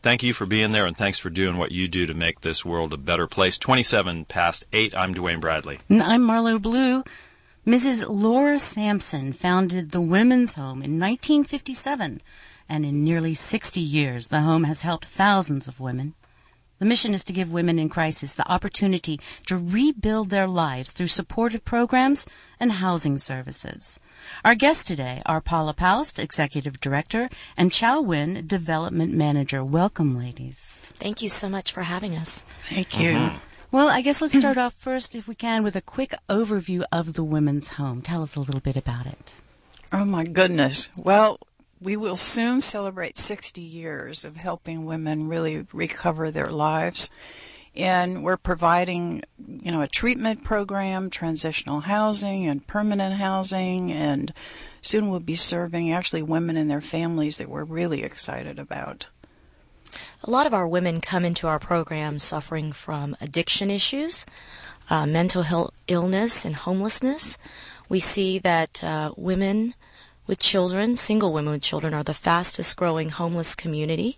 Thank you for being there, and thanks for doing what you do to make this world a better place. 27 past 8, I'm Dwayne Bradley. And I'm Marlo Blue. Mrs. Laura Sampson founded the Women's Home in 1957, and in nearly 60 years, the home has helped thousands of women. The mission is to give women in crisis the opportunity to rebuild their lives through supportive programs and housing services. Our guests today are Paula Paust, Executive Director, and Chow Win, Development Manager. Welcome, ladies. Thank you so much for having us. Thank you. Mm-hmm. Well, I guess let's start off first, if we can, with a quick overview of the Women's Home. Tell us a little bit about it. Oh, my goodness. Well, we will soon celebrate 60 years of helping women really recover their lives. And we're providing, a treatment program, transitional housing and permanent housing. And soon we'll be serving actually women and their families that we're really excited about. A lot of our women come into our program suffering from addiction issues, mental illness, and homelessness. We see that women with children, single women with children, are the fastest growing homeless community.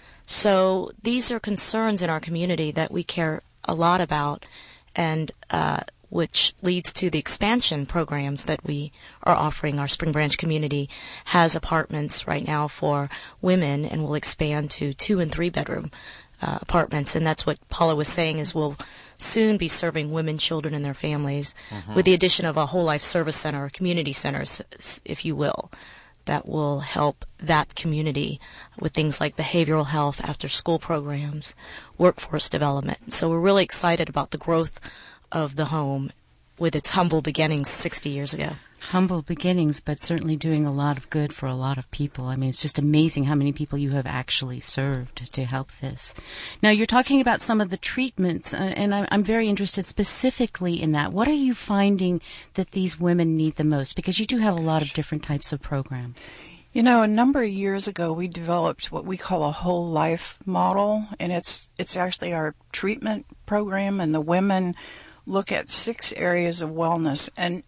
So these are concerns in our community that we care a lot about, and which leads to the expansion programs that we are offering. Our Spring Branch community has apartments right now for women, and will expand to 2- and 3-bedroom apartments. And that's what Paula was saying, is we'll soon be serving women, children, and their families with the addition of a whole life service center, a community center, if you will, that will help that community with things like behavioral health, after school programs, workforce development. So we're really excited about the growth of the home with its humble beginnings 60 years ago. Humble beginnings, but certainly doing a lot of good for a lot of people. I mean, it's just amazing how many people you have actually served to help this. Now, you're talking about some of the treatments, and I'm very interested specifically in that. What are you finding that these women need the most? Because you do have a lot of different types of programs. A number of years ago, we developed what we call a whole life model, and it's actually our treatment program, and the women look at 6 areas of wellness. And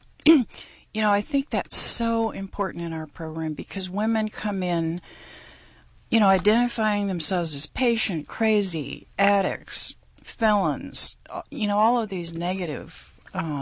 I think that's so important in our program, because women come in, identifying themselves as patient, crazy, addicts, felons, all of these negative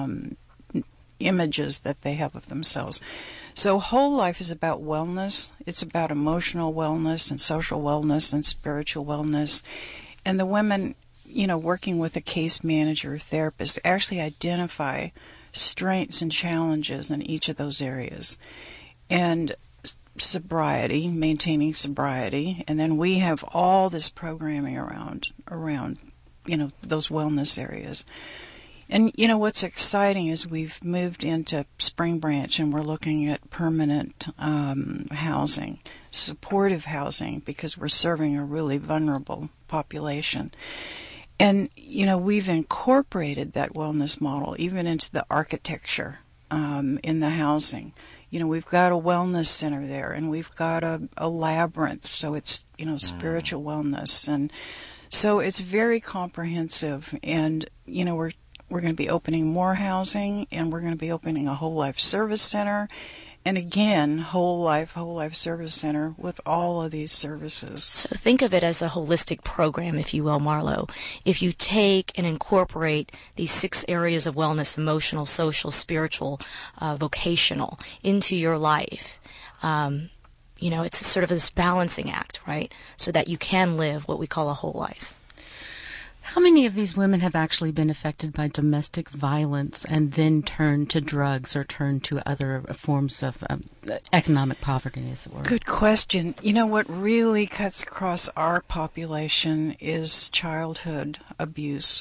images that they have of themselves. So whole life is about wellness. It's about emotional wellness and social wellness and spiritual wellness. And the women, working with a case manager or therapist, actually identify strengths and challenges in each of those areas. And sobriety, maintaining sobriety, and then we have all this programming around those wellness areas. And what's exciting is we've moved into Spring Branch, and we're looking at permanent housing, supportive housing, because we're serving a really vulnerable population. And, we've incorporated that wellness model even into the architecture in the housing. We've got a wellness center there, and we've got a labyrinth, so it's, spiritual wellness. And so it's very comprehensive, and, we're going to be opening more housing, and we're going to be opening a whole life service center. And again, whole life service center with all of these services. So think of it as a holistic program, if you will, Marlo. If you take and incorporate these 6 areas of wellness, emotional, social, spiritual, vocational, into your life, it's sort of this balancing act, right? So that you can live what we call a whole life. How many of these women have actually been affected by domestic violence and then turned to drugs or turned to other forms of economic poverty, as it were? Good question. What really cuts across our population is childhood abuse.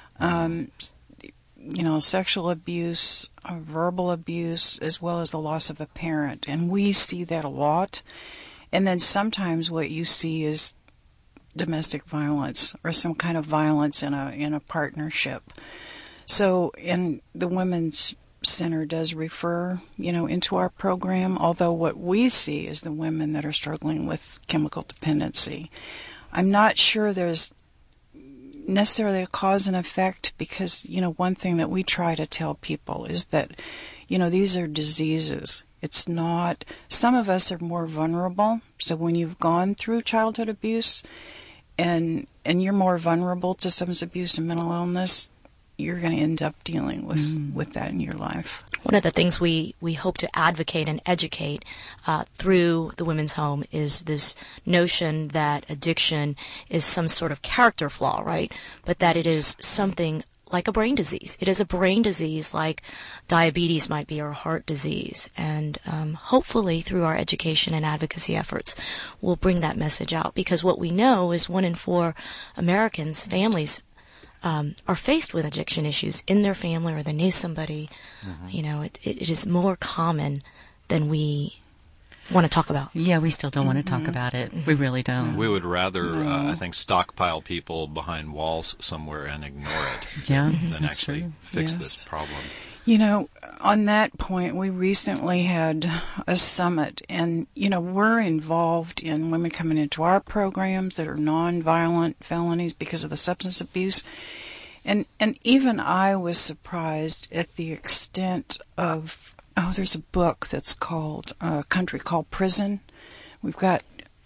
Sexual abuse, verbal abuse, as well as the loss of a parent. And we see that a lot. And then sometimes what you see is domestic violence or some kind of violence in a partnership. So, and the Women's Center does refer, into our program, although what we see is the women that are struggling with chemical dependency. I'm not sure there's necessarily a cause and effect, because, one thing that we try to tell people is that, these are diseases. It's not, some of us are more vulnerable. So when you've gone through childhood abuse, and you're more vulnerable to substance abuse and mental illness, you're going to end up dealing with that in your life. One of the things we hope to advocate and educate through the Women's Home is this notion that addiction is some sort of character flaw, right? But that it is something like a brain disease. It is a brain disease like diabetes might be or heart disease. And hopefully through our education and advocacy efforts, we'll bring that message out. Because what we know is 1 in 4 Americans, families, are faced with addiction issues in their family or they know somebody. You know, it is more common than we want to talk about. Yeah, we still don't want to talk about it. We really don't. We would rather, I think, stockpile people behind walls somewhere and ignore it than actually fix this problem. You know, on that point, we recently had a summit, and, you know, we're involved in women coming into our programs that are nonviolent felonies because of the substance abuse. And even I was surprised at the extent of, there's a book that's called Country Called Prison. We've got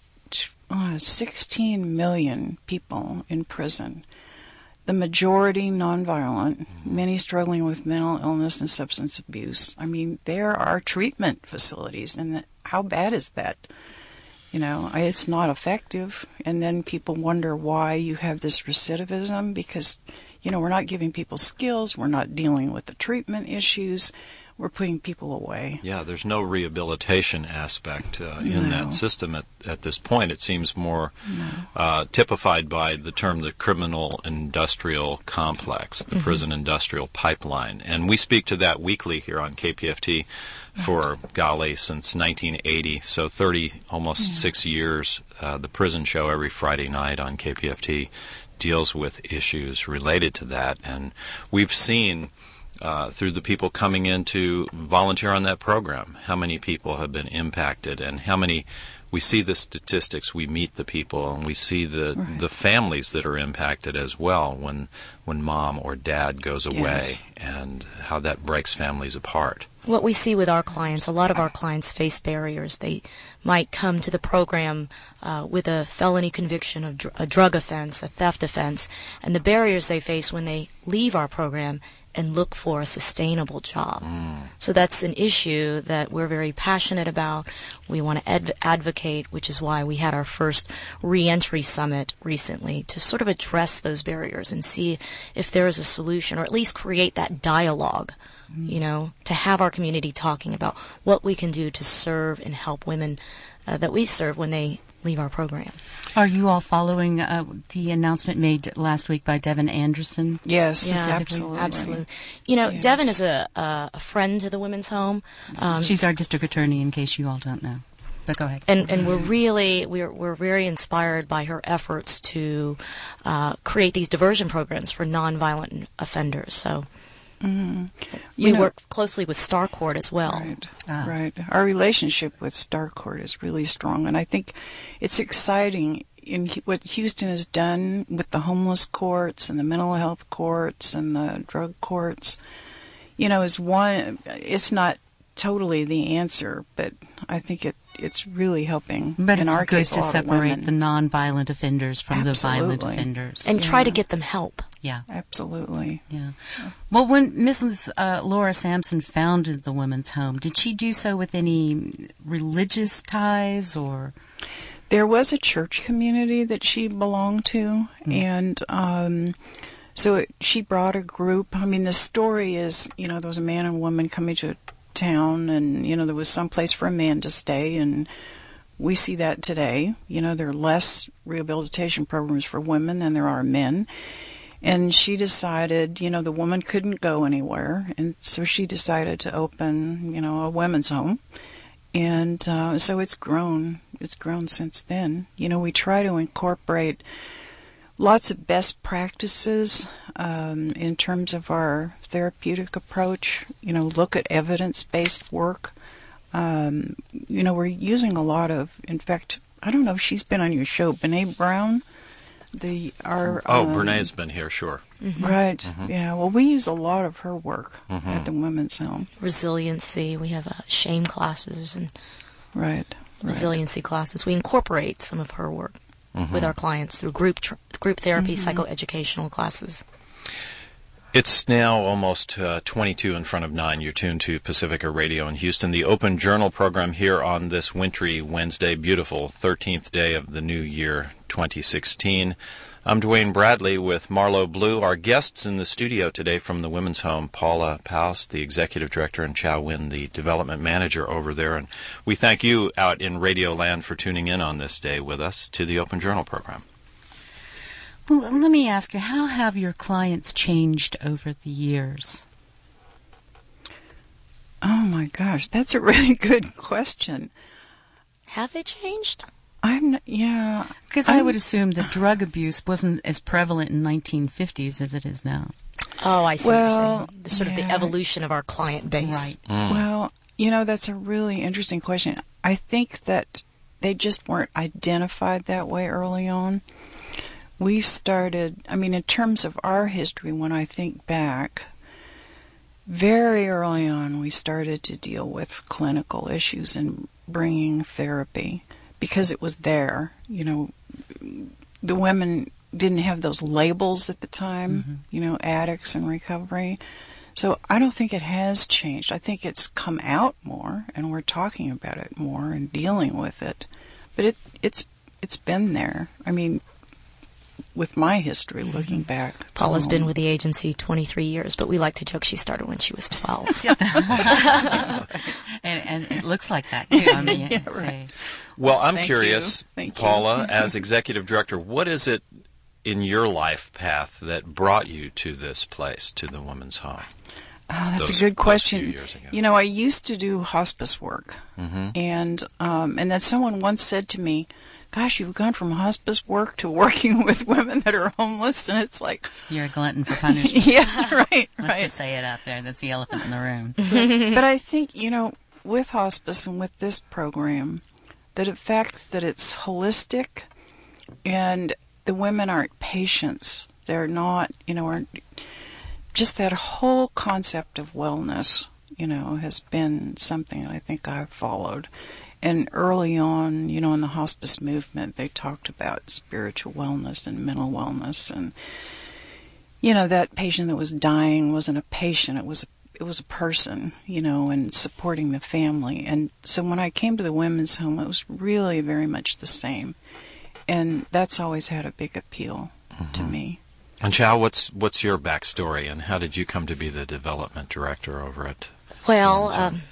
16 million people in prison. The majority nonviolent, many struggling with mental illness and substance abuse. I mean, there are treatment facilities, and how bad is that? You know, it's not effective. And then people wonder why you have this recidivism, because, you know, we're not giving people skills, we're not dealing with the treatment issues, we're putting people away. Yeah, there's no rehabilitation aspect in that system at this point. It seems more typified by the term the criminal industrial complex, the prison industrial pipeline. And we speak to that weekly here on KPFT for, golly, since 1980, so 6 years. The Prison Show every Friday night on KPFT deals with issues related to that. And we've seen through the people coming in to volunteer on that program, how many people have been impacted, and how many, we see the statistics, we meet the people, and we see the families that are impacted as well when mom or dad goes away, and how that breaks families apart. What we see with our clients, a lot of our clients face barriers. They might come to the program with a felony conviction of a drug offense, a theft offense, and the barriers they face when they leave our program and look for a sustainable job. So that's an issue that we're very passionate about. We want to advocate, which is why we had our first reentry summit recently to sort of address those barriers and see if there is a solution, or at least create that dialogue, you know, to have our community talking about what we can do to serve and help women that we serve when they leave our program. Are you all following the announcement made last week by Devin Anderson? Yes, Yeah, absolutely. You know, Devin is a friend to the Women's Home. She's our district attorney, in case you all don't know. But go ahead. And we're very inspired by her efforts to create these diversion programs for nonviolent offenders. So we work closely with StarCourt as well. Right. Our relationship with StarCourt is really strong, and I think it's exciting in what Houston has done with the homeless courts and the mental health courts and the drug courts. You know, it's not totally the answer, but I think it's really helping. But in it's our good case, to separate the non-violent offenders from the violent offenders. And try to get them help. Yeah. Absolutely. Yeah. Well, when Mrs. Laura Sampson founded the Women's Home, did she do so with any religious ties or? There was a church community that she belonged to, and so she brought a group. I mean, the story is, you know, there was a man and a woman coming to a town, and, you know, there was some place for a man to stay, and we see that today. You know, there are less rehabilitation programs for women than there are men. And she decided, you know, the woman couldn't go anywhere, and so she decided to open, you know, a women's home. And so it's grown. It's grown since then. You know, we try to incorporate lots of best practices in terms of our therapeutic approach. You know, look at evidence-based work. You know, we're using a lot of, in fact, I don't know if she's been on your show, Brene Brown. Brene's been here, sure. Right. Yeah. Well, we use a lot of her work at the Women's Home. Resiliency. We have shame classes and resiliency classes. We incorporate some of her work. with our clients through group therapy, psychoeducational classes. It's now almost 22 in front of 9. You're tuned to Pacifica Radio in Houston. The Open Journal program here on this wintry Wednesday, beautiful 13th day of the new year, 2016. I'm Dwayne Bradley with Marlo Blue. Our guests in the studio today from the Women's Home, Paula Paus, the Executive Director, and Chow Win, the Development Manager over there. And we thank you out in Radio Land for tuning in on this day with us to the Open Journal program. Well, let me ask you, how have your clients changed over the years? Oh my gosh, that's a really good question. Have they changed? Because I would assume that drug abuse wasn't as prevalent in 1950s as it is now. Oh, I see what you're saying. The sort of the evolution of our client base. Right. Well, that's a really interesting question. I think that they just weren't identified that way early on. We started, in terms of our history, when I think back, very early on we started to deal with clinical issues and bringing therapy because it was there. The women didn't have those labels at the time, addicts and recovery. So I don't think it has changed. I think it's come out more and we're talking about it more and dealing with it. But it's been there. With my history, looking back. Paula's been with the agency 23 years, but we like to joke she started when she was 12. and it looks like that, too. Right. Well, I'm Thank curious, you. Paula, as Executive Director, what is it in your life path that brought you to this place, to the Women's Home? Oh, that's a good question. Few years ago. I used to do hospice work, and then someone once said to me, "Gosh, you've gone from hospice work to working with women that are homeless," and it's like you're a glutton for punishment. Yes, right. Let's just say it out there. That's the elephant in the room. But I think with hospice and with this program, that the fact that it's holistic, and the women aren't patients. They're not, aren't. Just that whole concept of wellness, has been something that I think I've followed. And early on, in the hospice movement, they talked about spiritual wellness and mental wellness. And, that patient that was dying wasn't a patient. It was a person, and supporting the family. And so when I came to the Women's Home, it was really very much the same. And that's always had a big appeal to me. And Chow, what's your backstory, and how did you come to be the development director over at? Well,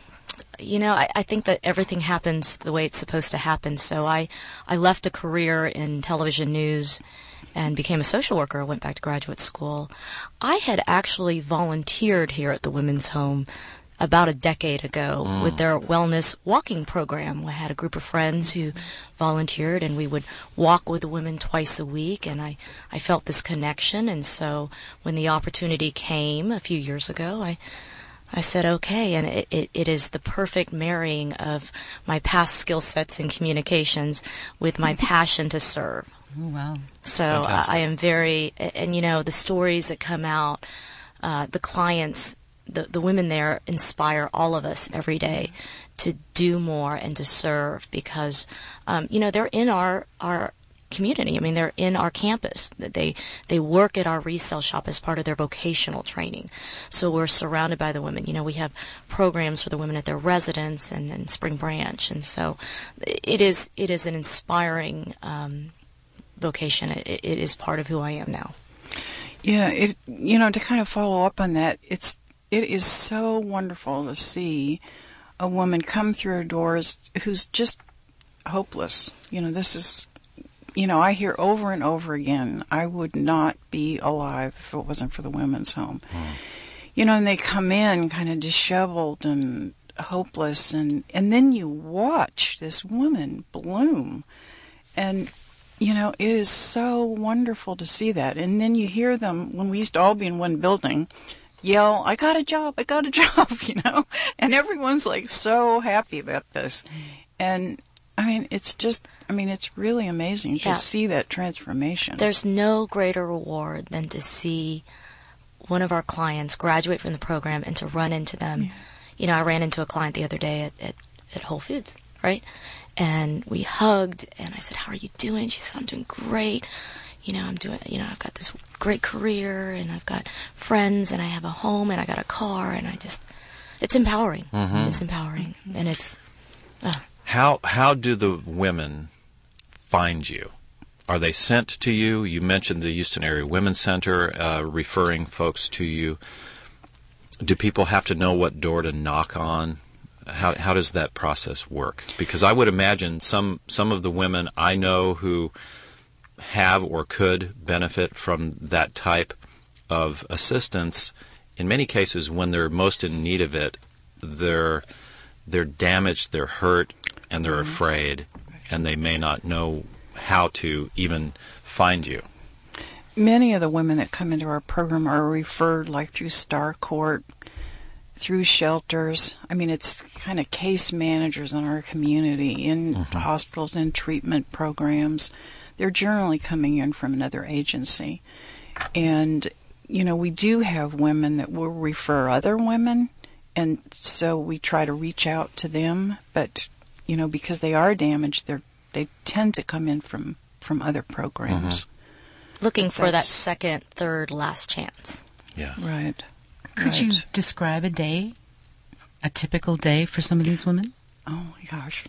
I think that everything happens the way it's supposed to happen. So I left a career in television news and became a social worker. I went back to graduate school. I had actually volunteered here at the Women's Home about a decade ago with their wellness walking program. I had a group of friends who volunteered, and we would walk with the women twice a week, and I felt this connection. And so when the opportunity came a few years ago, I said, okay, and it is the perfect marrying of my past skill sets in communications with my passion to serve. Oh, wow. So Fantastic. I am very, and the stories that come out, the clients, the women there inspire all of us every day to do more and to serve because, they're in our community. They're in our campus. They work at our resale shop as part of their vocational training. So we're surrounded by the women. We have programs for the women at their residence and in Spring Branch. And so it is an inspiring vocation. It is part of who I am now. Yeah, to kind of follow up on that, it is so wonderful to see a woman come through her doors who's just hopeless. This is, I hear over and over again, I would not be alive if it wasn't for the Women's Home. And they come in kind of disheveled and hopeless, and then you watch this woman bloom. And it is so wonderful to see that. And then you hear them, when we used to all be in one building, yell, I got a job, and everyone's like so happy about this. And it's really amazing to see that transformation. There's no greater reward than to see one of our clients graduate from the program and to run into them. I ran into a client the other day at Whole Foods, right? And we hugged, and I said, "How are you doing?" She said, "I'm doing great. I've got this great career, and I've got friends, and I have a home, and I got a car, and it's empowering. Mm-hmm. It's empowering, and it's." How do the women find you? Are they sent to you? You mentioned the Houston Area Women's Center referring folks to you. Do people have to know what door to knock on? How does that process work? Because I would imagine some of the women I know who have or could benefit from that type of assistance, in many cases when they're most in need of it, they're damaged, they're hurt, and they're afraid, and they may not know how to even find you. Many of the women that come into our program are referred like through Star Court, through shelters. I mean, it's kind of case managers in our community, in hospitals, in treatment programs. They're generally coming in from another agency. And, we do have women that will refer other women, and so we try to reach out to them. But, because they are damaged, they tend to come in from other programs. Looking for that second, third, last chance. Yeah. Right. Could you describe a typical day for some of these women? Oh my gosh.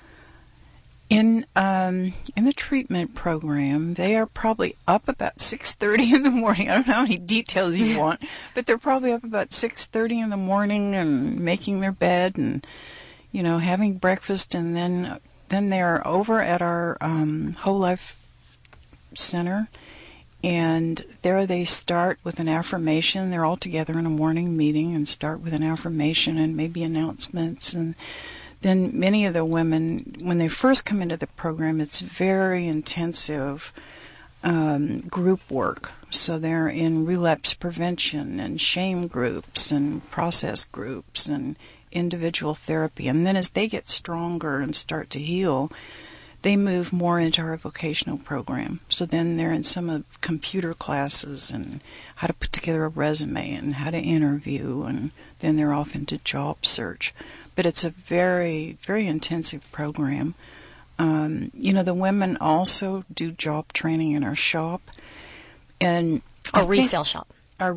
In the treatment program, they are probably up about 6:30 in the morning. I don't know how many details you want, but they're probably up about 6:30 in the morning and making their bed and having breakfast, and then they're over at our Whole Life Center. And there they start with an affirmation. They're all together in a morning meeting and start with an affirmation and maybe announcements. And then many of the women, when they first come into the program, it's very intensive group work. So they're in relapse prevention and shame groups and process groups and individual therapy. And then as they get stronger and start to heal, they move more into our vocational program. So then they're in some of the computer classes and how to put together a resume and how to interview, and then they're off into job search. But it's a very, very intensive program. The women also do job training in our shop. And Our resale shop,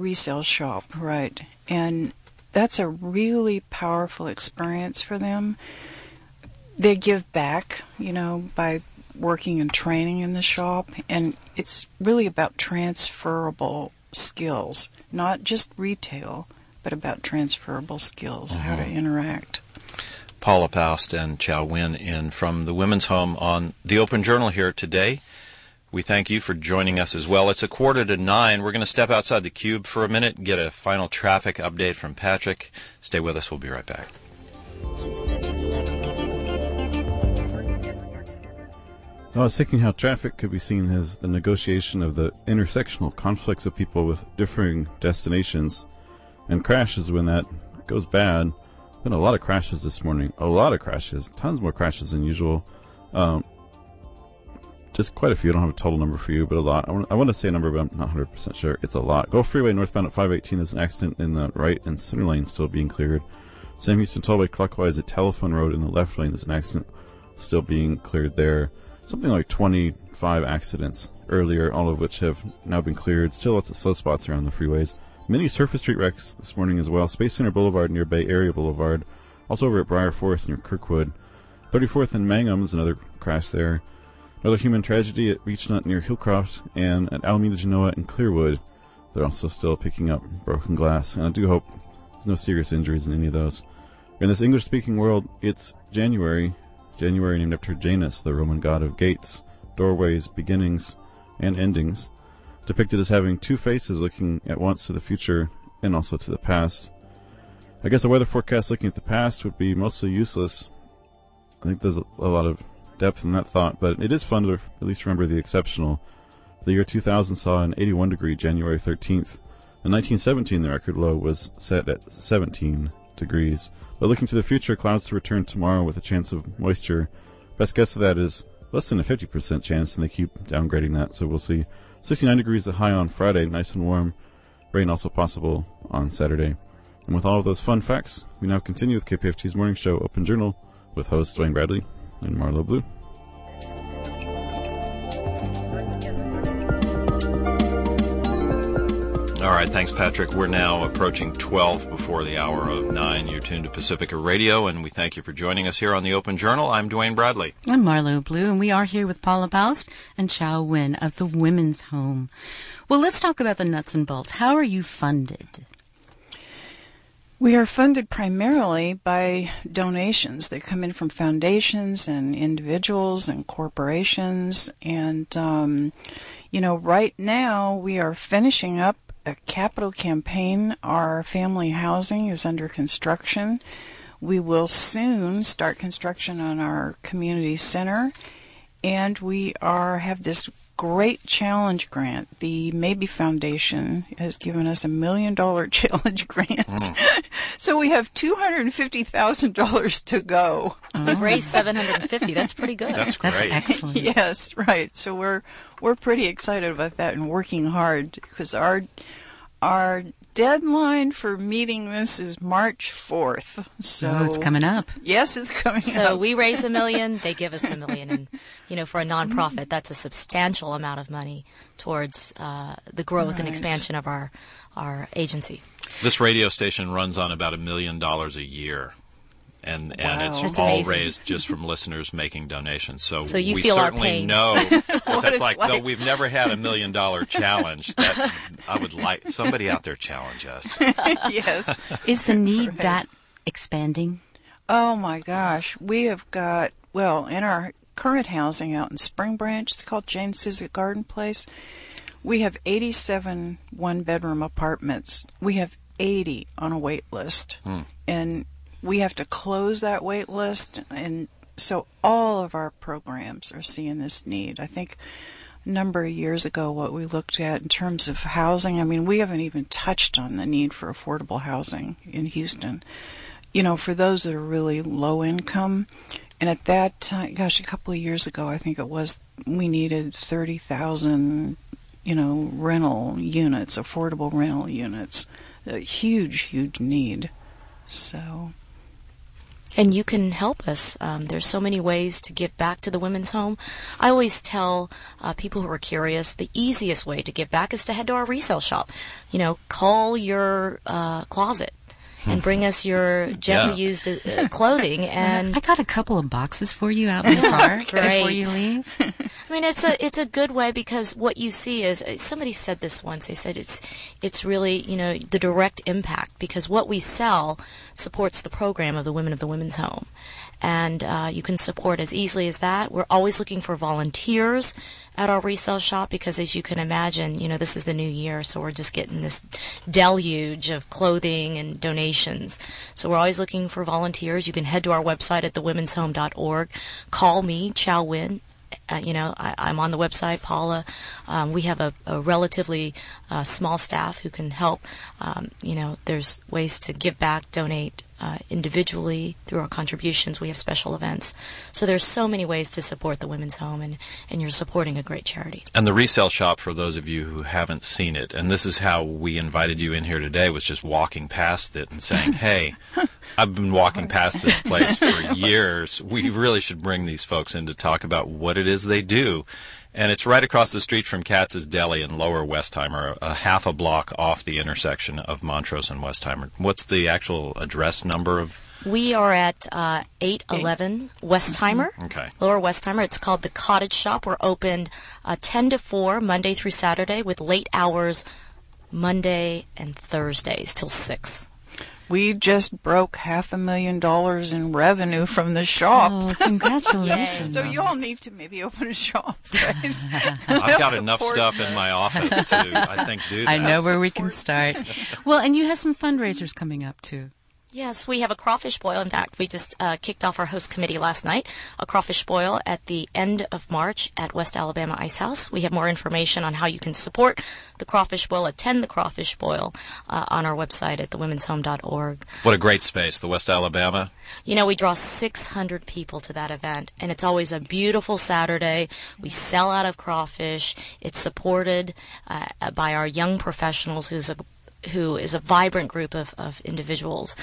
right. And that's a really powerful experience for them. They give back, by working and training in the shop, and it's really about transferable skills, not just retail, but about transferable skills, how to interact. Paula Paust and Chow Nguyen in from the Women's Home on the Open Journal here today. We thank you for joining us as well. It's 8:45. We're going to step outside the cube for a minute and get a final traffic update from Patrick. Stay with us. We'll be right back. I was thinking how traffic could be seen as the negotiation of the intersectional conflicts of people with differing destinations, and crashes when that goes bad. Been a lot of crashes this morning. A lot of crashes. Tons more crashes than usual. Just quite a few. I don't have a total number for you, but a lot. I want to say a number, but I'm not 100% sure. It's a lot. Gulf Freeway northbound at 518. There's an accident in the right and center lane still being cleared. Sam Houston Tollway clockwise at Telephone Road in the left lane. There's an accident still being cleared there. Something like 25 accidents earlier, all of which have now been cleared. Still lots of slow spots around the freeways. Many surface street wrecks this morning as well. Space Center Boulevard near Bay Area Boulevard. Also over at Briar Forest near Kirkwood. 34th and Mangum is another crash there. Another human tragedy at Beechnut near Hillcroft, and at Alameda Genoa and Clearwood. They're also still picking up broken glass, and I do hope there's no serious injuries in any of those. In this English-speaking world, it's January named after Janus, the Roman god of gates, doorways, beginnings, and endings, depicted as having two faces looking at once to the future and also to the past. I guess a weather forecast looking at the past would be mostly useless. I think there's a lot of depth in that thought, but it is fun to at least remember the exceptional. The year 2000 saw an 81-degree January 13th. In 1917, the record low was set at 17 degrees. But looking to the future, clouds to return tomorrow with a chance of moisture. Best guess of that is less than a 50% chance, and they keep downgrading that, so we'll see. 69 degrees the high on Friday, nice and warm. Rain also possible on Saturday. And with all of those fun facts, we now continue with KPFT's morning show, Open Journal, with hosts Dwayne Bradley and Marlo Blue. All right, thanks, Patrick. We're now approaching 12 before the hour of 9. You're tuned to Pacifica Radio, and we thank you for joining us here on the Open Journal. I'm Dwayne Bradley. I'm Marlo Blue, and we are here with Paula Baust and Chow Win of the Women's Home. Well, let's talk about the nuts and bolts. How are you funded? We are funded primarily by donations that come in from foundations and individuals and corporations. And, right now we are finishing up a capital campaign. Our family housing is under construction. We will soon start construction on our community center. And we have this great challenge grant. The Maybe Foundation has given us $1 million challenge grant. So we have $250,000 to go. We've raised $750. That's pretty good. That's great. That's excellent. Yes, right. So we're pretty excited about that and working hard because our deadline for meeting this is March 4th. So it's coming up. Yes, it's coming up. So we raise $1 million, they give us $1 million, and for a nonprofit, that's a substantial amount of money towards the growth and expansion of our agency. This radio station runs on about $1 million a year. And it's That's all amazing. raised just from listeners making donations. So you we feel our certainly pain. know what that's it's like. like. Though we've never had $1 million challenge. That I would like somebody out there challenge us. Yes. Is the need that expanding? Oh my gosh. We have got, in our current housing out in Spring Branch, it's called Jane Cizik Garden Place. We have 87 one-bedroom apartments. We have 80 on a wait list. And we have to close that wait list, and so all of our programs are seeing this need. I think a number of years ago what we looked at in terms of housing, we haven't even touched on the need for affordable housing in Houston, for those that are really low income. And at that time, a couple of years ago, I think it was, we needed 30,000, rental units, affordable rental units. A huge, huge need. So... And you can help us. There's so many ways to give back to the Women's Home. I always tell people who are curious, the easiest way to give back is to head to our resale shop. Call your closet and bring us your gently used clothing. And I got a couple of boxes for you out in the car before you leave. it's a good way because what you see is, somebody said this once, they said it's really, the direct impact because what we sell supports the program of the Women of the Women's Home. And you can support as easily as that. We're always looking for volunteers at our resale shop because, as you can imagine, this is the new year, so we're just getting this deluge of clothing and donations. So we're always looking for volunteers. You can head to our website at thewomenshome.org. Call me, Chow Win. I'm on the website, Paula. We have a relatively small staff who can help. There's ways to give back, donate individually through our contributions. We have special events. So there's so many ways to support the Women's Home, and you're supporting a great charity. And the resale shop, for those of you who haven't seen it, and this is how we invited you in here today, was just walking past it and saying, hey, I've been walking past this place for years. We really should bring these folks in to talk about what it is they do. And it's right across the street from Katz's Deli in Lower Westheimer, a half a block off the intersection of Montrose and Westheimer. What's the actual address number of? We are at 811 Westheimer, Lower Westheimer. It's called the Cottage Shop. We're open 10 to 4 Monday through Saturday with late hours Monday and Thursdays till 6. We just broke $500,000 in revenue from the shop. Oh, congratulations. So you all need to maybe open a shop, guys. I've got enough stuff in my office to, I think, do that. I know where we can start. Well, and you have some fundraisers coming up, too. Yes, we have a crawfish boil. In fact, we just kicked off our host committee last night. A crawfish boil at the end of March at West Alabama Ice House. We have more information on how you can support the crawfish boil, attend the crawfish boil on our website at thewomenshome.org. What a great space, the West Alabama. We draw 600 people to that event, and it's always a beautiful Saturday. We sell out of crawfish. It's supported by our young professionals who is a vibrant group of individuals.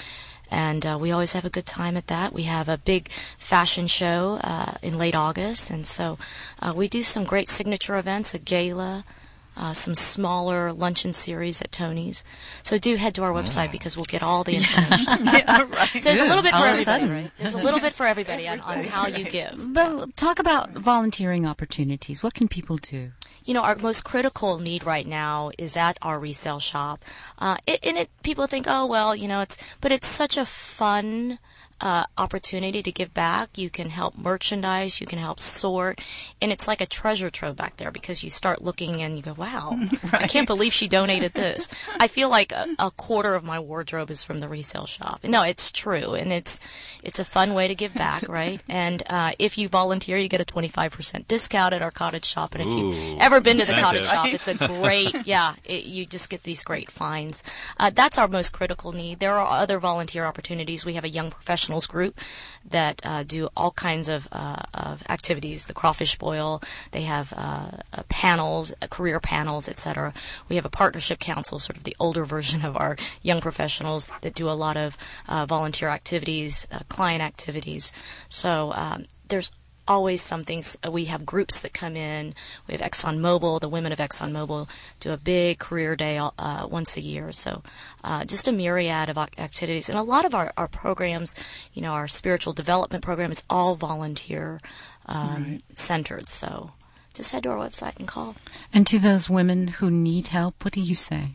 And we always have a good time at that. We have a big fashion show in late August, and so we do some great signature events, a gala, some smaller luncheon series at Tony's. So do head to our website because we'll get all the information. Yeah, right. So there's a little bit for All of a everybody, sudden. right? There's a little bit for everybody on how you give. But talk about volunteering opportunities. What can people do? You know, our most critical need right now is at our resale shop. People think, oh, well, you know, it's such a fun opportunity to give back. You can help merchandise, you can help sort, and it's like a treasure trove back there because you start looking and you go, wow, I can't believe she donated this. I feel like a quarter of my wardrobe is from the resale shop. No, it's true, and it's a fun way to give back, right? And if you volunteer, you get a 25% discount at our cottage shop, and if you've ever been to the cottage shop, it's a great, you just get these great finds. That's our most critical need. There are other volunteer opportunities. We have a young professionals group that do all kinds of activities. The crawfish boil. They have panels, career panels, etc. We have a partnership council, sort of the older version of our young professionals that do a lot of volunteer activities, client activities. So there's always something. We have groups that come in. We have ExxonMobil. The women of ExxonMobil do a big career day once a year. So just a myriad of activities. And a lot of our programs, you know, our spiritual development program is all volunteer centered. So just head to our website and call. And to those women who need help, what do you say?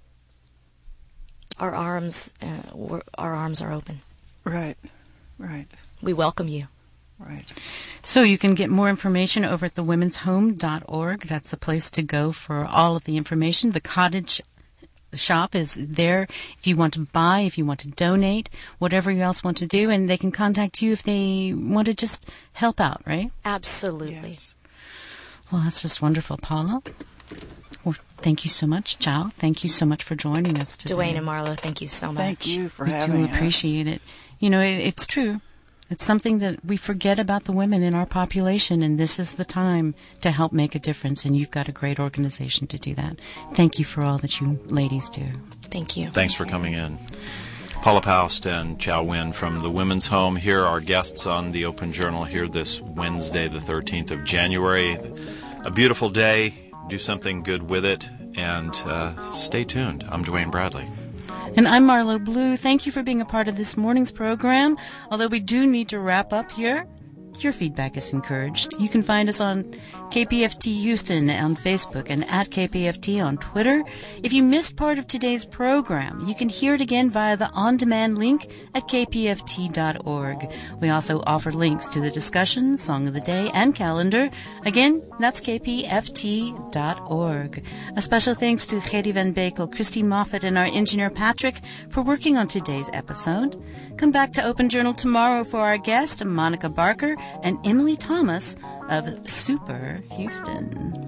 Our arms are open. Right. We welcome you. Right. So you can get more information over at thewomens'home.org. That's the place to go for all of the information. The cottage shop is there if you want to buy, if you want to donate, whatever you else want to do, and they can contact you if they want to just help out, right? Absolutely. Yes. Well, that's just wonderful. Paula, well, thank you so much. Ciao. Thank you so much for joining us today. Dwayne and Marlo, thank you so much. Thank you for We having do appreciate it. You know, it's true. It's something that we forget about the women in our population, and this is the time to help make a difference, and you've got a great organization to do that. Thank you for all that you ladies do. Thank you. Thanks for coming in. Paula Paust and Chow Win from the Women's Home. Here are guests on the Open Journal here this Wednesday, the 13th of January. A beautiful day. Do something good with it, and stay tuned. I'm Dwayne Bradley. And I'm Marlo Blue. Thank you for being a part of this morning's program. Although we do need to wrap up here, your feedback is encouraged. You can find us on KPFT Houston on Facebook and at KPFT on Twitter. If you missed part of today's program, you can hear it again via the on-demand link at kpft.org. We also offer links to the discussion, Song of the Day, and calendar. Again, that's kpft.org. A special thanks to Gerry Van Bekel, Christy Moffat, and our engineer Patrick for working on today's episode. Come back to Open Journal tomorrow for our guest, Monica Barker, and Emily Thomas of Super Houston.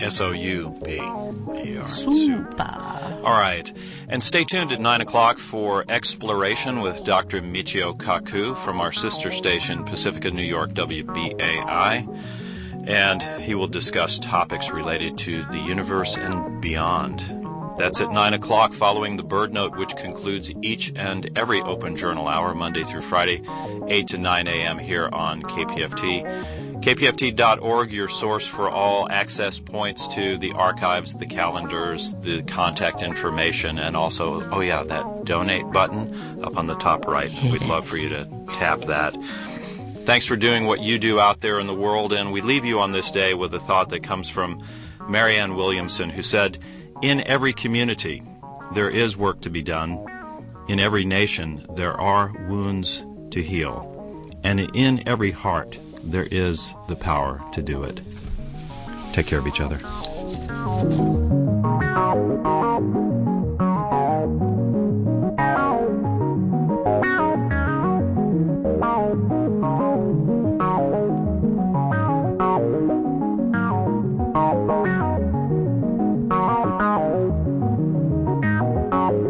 SOUP. Super. All right. And stay tuned at 9 o'clock for Exploration with Dr. Michio Kaku from our sister station, Pacifica New York, WBAI. And he will discuss topics related to the universe and beyond. That's at 9 o'clock following the Bird Note, which concludes each and every Open Journal hour, Monday through Friday, 8 to 9 a.m. here on KPFT. KPFT.org, your source for all access points to the archives, the calendars, the contact information, and also, that donate button up on the top right. We'd love for you to tap that. Thanks for doing what you do out there in the world, and we leave you on this day with a thought that comes from Marianne Williamson, who said, "In every community, there is work to be done. In every nation, there are wounds to heal. And in every heart, there is the power to do it." Take care of each other.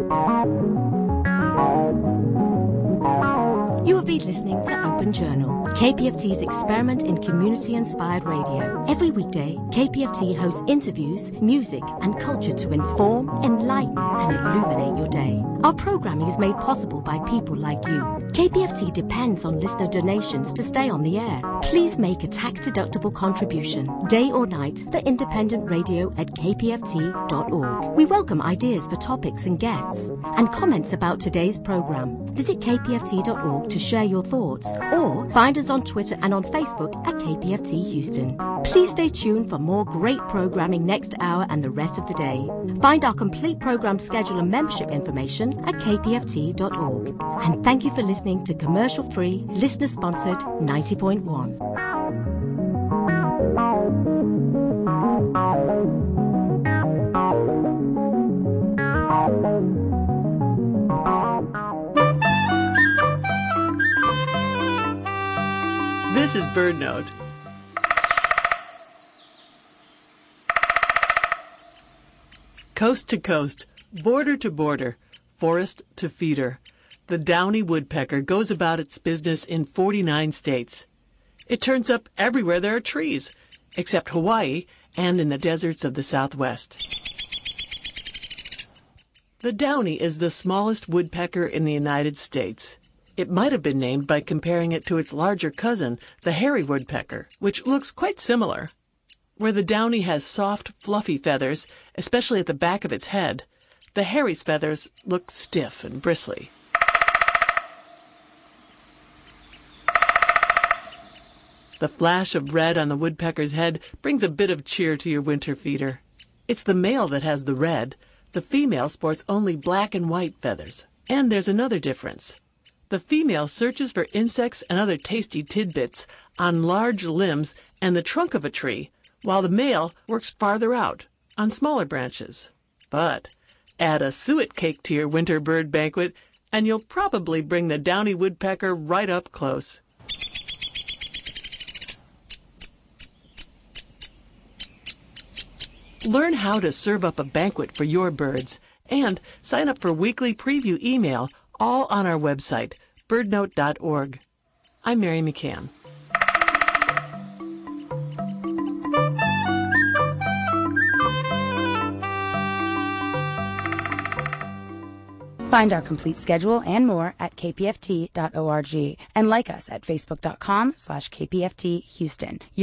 You have been listening to Open Journal, KPFT's experiment in community-inspired radio. Every weekday, KPFT hosts interviews, music, and culture to inform, enlighten, and illuminate your day. Our programming is made possible by people like you. KPFT depends on listener donations to stay on the air. Please make a tax-deductible contribution, day or night, for independent radio at kpft.org. We welcome ideas for topics and guests, and comments about today's program. Visit kpft.org to share your thoughts, or find us on Twitter and on Facebook at KPFT Houston. Please stay tuned for more great programming next hour and the rest of the day. Find our complete program schedule and membership information at kpft.org. And thank you for listening to commercial-free, listener-sponsored 90.1. This is BirdNote. Coast to coast, border to border, forest to feeder, the downy woodpecker goes about its business in 49 states. It turns up everywhere there are trees, except Hawaii and in the deserts of the Southwest. The downy is the smallest woodpecker in the United States. It might have been named by comparing it to its larger cousin, the hairy woodpecker, which looks quite similar. Where the downy has soft, fluffy feathers, especially at the back of its head, the hairy's feathers look stiff and bristly. The flash of red on the woodpecker's head brings a bit of cheer to your winter feeder. It's the male that has the red. The female sports only black and white feathers. And there's another difference. The female searches for insects and other tasty tidbits on large limbs and the trunk of a tree, while the male works farther out, on smaller branches. But add a suet cake to your winter bird banquet, and you'll probably bring the downy woodpecker right up close. Learn how to serve up a banquet for your birds, and sign up for weekly preview email, all on our website, birdnote.org. I'm Mary McCann. Find our complete schedule and more at kpft.org and like us at facebook.com/kpfthouston.